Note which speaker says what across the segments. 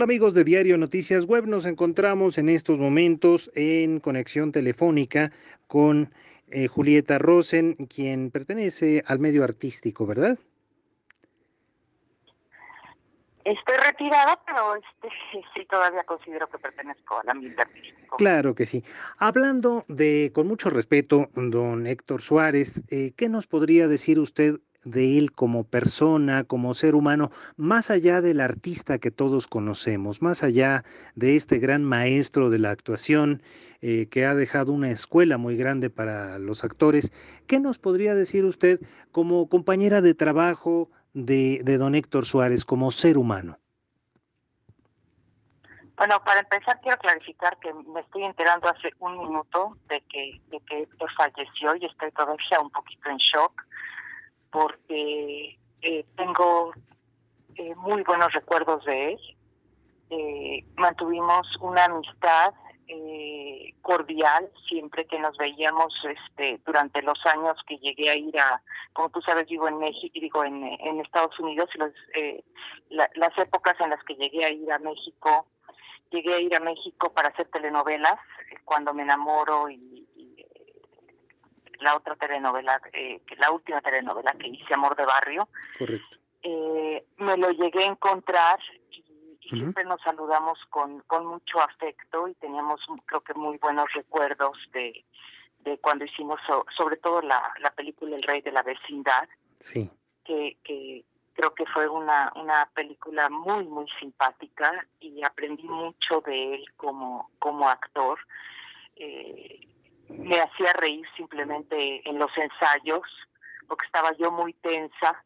Speaker 1: Hola amigos de Diario Noticias Web, nos encontramos en estos momentos en conexión telefónica con Julieta Rosen, quien pertenece al medio artístico, ¿verdad?
Speaker 2: Estoy retirada, pero sí todavía considero que pertenezco al ambiente artístico.
Speaker 1: Claro que sí. Hablando de, con mucho respeto, don Héctor Suárez, ¿qué nos podría decir usted de él como persona, como ser humano, más allá del artista que todos conocemos, más allá de este gran maestro de la actuación que ha dejado una escuela muy grande para los actores? ¿Qué nos podría decir usted como compañera de trabajo de don Héctor Suárez, como ser humano?
Speaker 2: Bueno, para empezar quiero clarificar que me estoy enterando hace un minuto de que Héctor falleció y estoy todavía un poquito en shock porque tengo muy buenos recuerdos de él. Mantuvimos una amistad cordial siempre que nos veíamos durante los años que llegué a ir a, como tú sabes, vivo en México, digo en Estados Unidos, y las épocas en las que llegué a ir a México para hacer telenovelas, cuando me enamoro y la otra telenovela, la última telenovela que hice, Amor de Barrio,
Speaker 1: Correcto.
Speaker 2: me lo llegué a encontrar y
Speaker 1: Ujú.
Speaker 2: siempre nos saludamos con mucho afecto y teníamos, creo que, muy buenos recuerdos de cuando hicimos sobre todo la película El Rey de la Vecindad,
Speaker 1: Sí.
Speaker 2: que creo que fue una película muy, muy simpática y aprendí mucho de él como actor. Me hacía reír simplemente en los ensayos, porque estaba yo muy tensa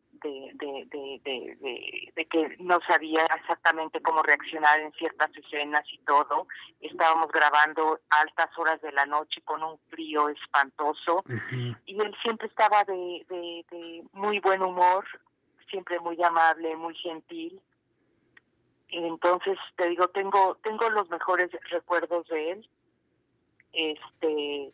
Speaker 2: de que no sabía exactamente cómo reaccionar en ciertas escenas y todo. Estábamos grabando a altas horas de la noche con un frío espantoso
Speaker 1: Ujú.
Speaker 2: y él siempre estaba de muy buen humor, siempre muy amable, muy gentil. Entonces, te digo, tengo los mejores recuerdos de él. Este,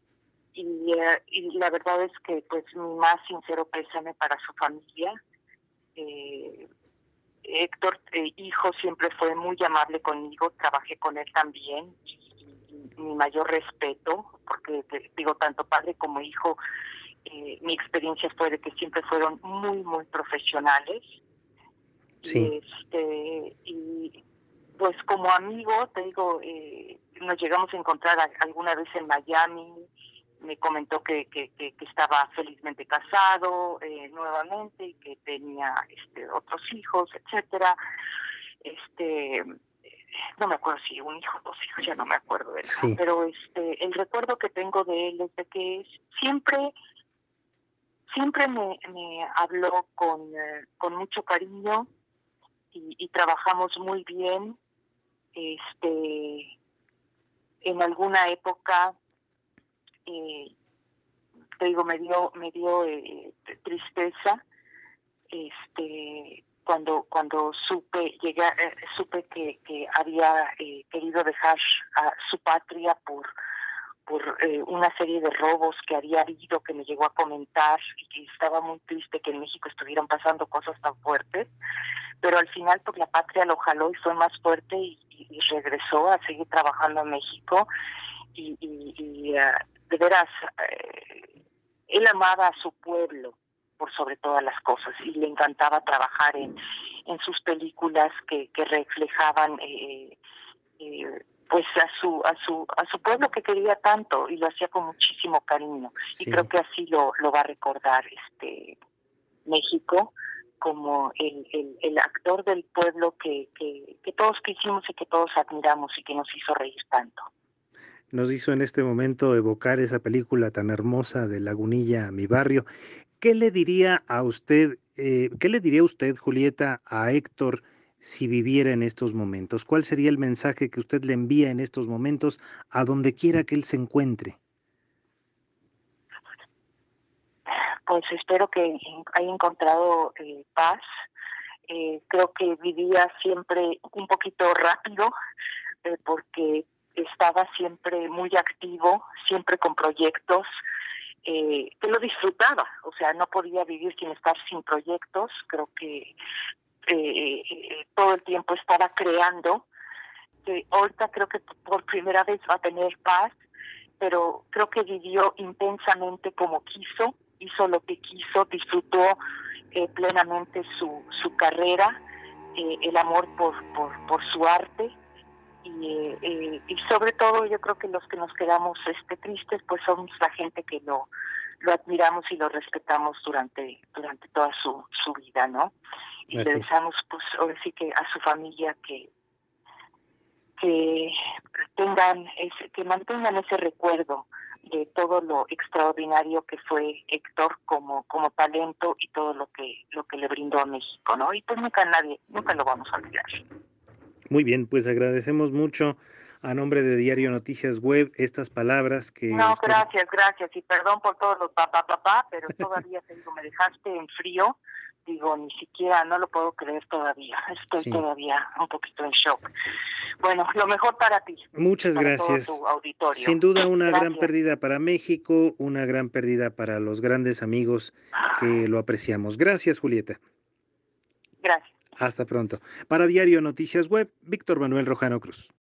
Speaker 2: y la verdad es que, pues, mi más sincero pésame para su familia. Eh, Héctor, hijo, siempre fue muy amable conmigo, trabajé con él también, y mi mayor respeto, porque digo, tanto padre como hijo, mi experiencia fue de que siempre fueron muy, muy profesionales.
Speaker 1: Sí.
Speaker 2: Y pues como amigo, te digo, nos llegamos a encontrar alguna vez en Miami. Me comentó que estaba felizmente casado nuevamente y que tenía otros hijos, etcétera. Este, no me acuerdo si un hijo o dos hijos, ya no me acuerdo de nada,
Speaker 1: Sí.
Speaker 2: pero el recuerdo que tengo de él es de que siempre me habló con mucho cariño y trabajamos muy bien. Este, en alguna época, eh, te digo, me dio tristeza, cuando supe que había querido dejar a su patria por una serie de robos que había habido, que me llegó a comentar, y que estaba muy triste que en México estuvieran pasando cosas tan fuertes, pero al final, pues, la patria lo jaló y fue más fuerte, y regresó a seguir trabajando en México. De veras, él amaba a su pueblo por sobre todas las cosas, y le encantaba trabajar en sus películas que reflejaban pues a su pueblo que quería tanto, y lo hacía con muchísimo cariño, y creo
Speaker 1: Sí.
Speaker 2: que así lo va a recordar México, como el actor del pueblo que todos quisimos y que todos admiramos y que nos hizo reír tanto.
Speaker 1: Nos hizo en este momento evocar esa película tan hermosa de Lagunilla, mi barrio. ¿Qué le diría a usted, qué le diría usted, Julieta, a Héctor si viviera en estos momentos? ¿Cuál sería el mensaje que usted le envía en estos momentos a donde quiera que él se encuentre?
Speaker 2: Pues espero que haya encontrado paz. Creo que vivía siempre un poquito rápido, porque estaba siempre muy activo, siempre con proyectos, que lo disfrutaba. O sea, no podía vivir sin estar sin proyectos. Creo que todo el tiempo estaba creando, que ahorita creo que por primera vez va a tener paz, pero creo que vivió intensamente como quiso, hizo lo que quiso, disfrutó plenamente su carrera, el amor por su arte, y sobre todo yo creo que los que nos quedamos tristes pues somos la gente que lo admiramos y lo respetamos durante toda su vida, ¿no? Y le
Speaker 1: Así es.
Speaker 2: deseamos pues ahora sí que a su familia que que mantengan ese recuerdo de todo lo extraordinario que fue Héctor como talento y todo lo que le brindó a México, ¿no? Y pues nunca lo vamos a olvidar.
Speaker 1: Muy bien, pues agradecemos mucho a nombre de Diario Noticias Web estas palabras que
Speaker 2: No,
Speaker 1: usted.
Speaker 2: gracias, y perdón por todo lo papá, pero todavía te digo, me dejaste en frío, digo, ni siquiera, no lo puedo creer todavía, estoy
Speaker 1: Sí,
Speaker 2: todavía un poquito en shock. Bueno, lo mejor para ti y
Speaker 1: muchas
Speaker 2: para todo
Speaker 1: gracias.
Speaker 2: tu auditorio.
Speaker 1: Sin duda una gran
Speaker 2: Gracias,
Speaker 1: pérdida para México, una gran pérdida para los grandes amigos que lo apreciamos. Gracias, Julieta.
Speaker 2: gracias.
Speaker 1: Hasta pronto. Para Diario Noticias Web, Víctor Manuel Rojano Cruz.